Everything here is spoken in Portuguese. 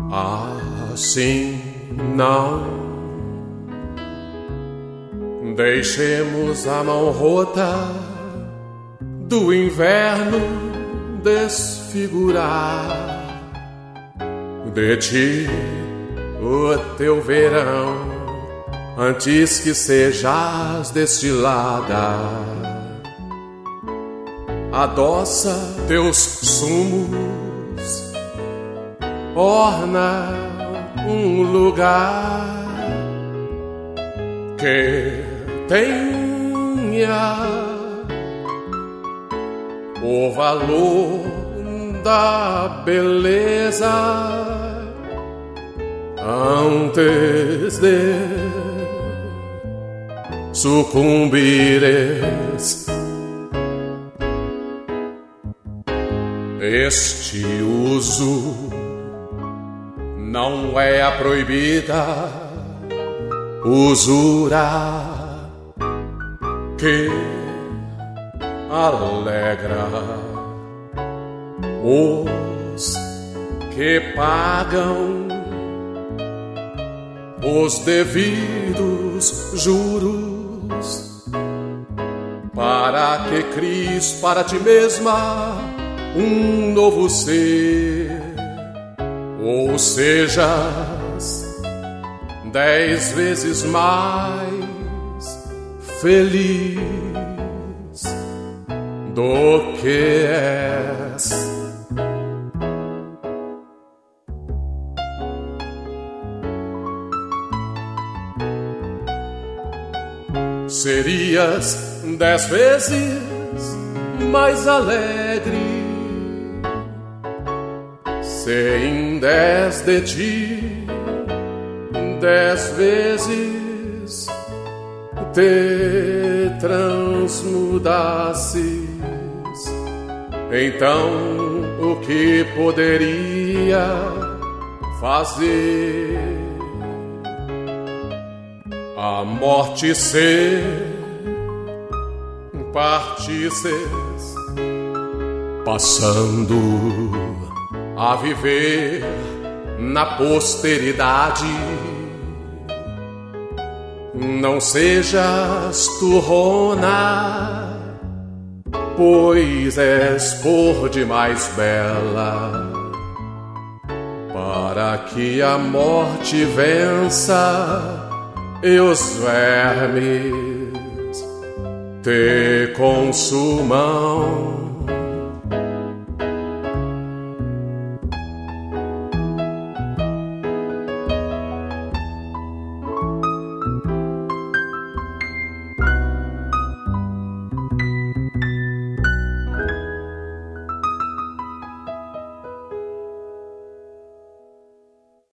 Assim não deixemos a mão rota do inverno desfigurar de ti o teu verão antes que sejas destilada. Adoça teus sumos, orna um lugar que tenha o valor da beleza antes de sucumbires. Este uso não é a proibida usura que alegra os que pagam os devidos juros para que cries para ti mesma um novo ser, ou sejas 10 vezes mais feliz do que és. Serias 10 vezes mais alegre se em 10 de ti 10 vezes te transmudasses. Então o que poderia fazer a morte ser partisses, passando a viver na posteridade. Não sejas turrona, pois és por demais bela para que a morte vença e os vermes te consumam.